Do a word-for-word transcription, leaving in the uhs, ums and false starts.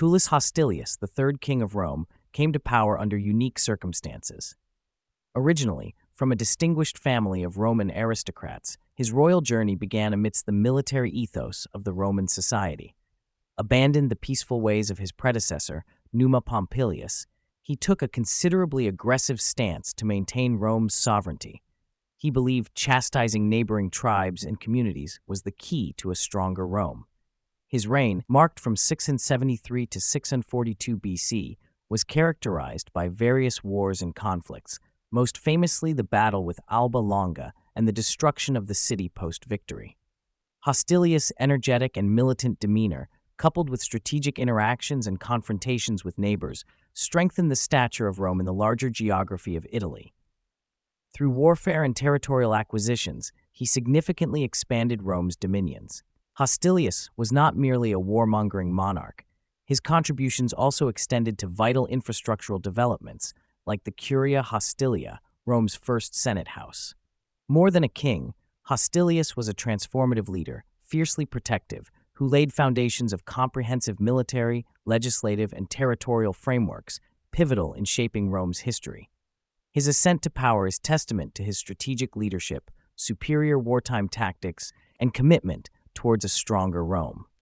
Tullus Hostilius, the third king of Rome, came to power under unique circumstances. Originally, from a distinguished family of Roman aristocrats, his royal journey began amidst the military ethos of the Roman society. Abandoned the peaceful ways of his predecessor, Numa Pompilius, he took a considerably aggressive stance to maintain Rome's sovereignty. He believed chastising neighboring tribes and communities was the key to a stronger Rome. His reign, marked from six seventy-three to six forty-two B C, was characterized by various wars and conflicts, most famously the battle with Alba Longa and the destruction of the city post-victory. Hostilius' energetic and militant demeanor, coupled with strategic interactions and confrontations with neighbors, strengthened the stature of Rome in the larger geography of Italy. Through warfare and territorial acquisitions, he significantly expanded Rome's dominions. Hostilius was not merely a warmongering monarch. His contributions also extended to vital infrastructural developments, like the Curia Hostilia, Rome's first Senate house. More than a king, Hostilius was a transformative leader, fiercely protective, who laid foundations of comprehensive military, legislative, and territorial frameworks, pivotal in shaping Rome's history. His ascent to power is testament to his strategic leadership, superior wartime tactics, and commitment towards a stronger Rome.